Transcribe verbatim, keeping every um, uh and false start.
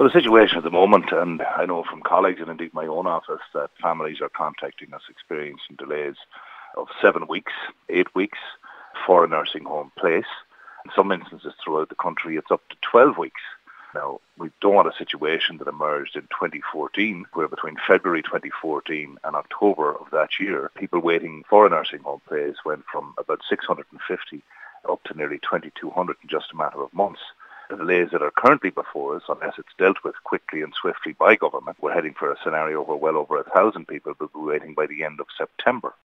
Well, the situation at the moment, and I know from colleagues and indeed my own office, that families are contacting us experiencing delays of seven weeks, eight weeks for a nursing home place. In some instances throughout the country, it's up to twelve weeks. Now, we don't want a situation that emerged in twenty fourteen, where between February twenty fourteen and October of that year, people waiting for a nursing home place went from about six hundred fifty up to nearly twenty-two hundred in just a matter of months. The delays that are currently before us, unless it's dealt with quickly and swiftly by government, we're heading for a scenario where well over a thousand people will be waiting by the end of September.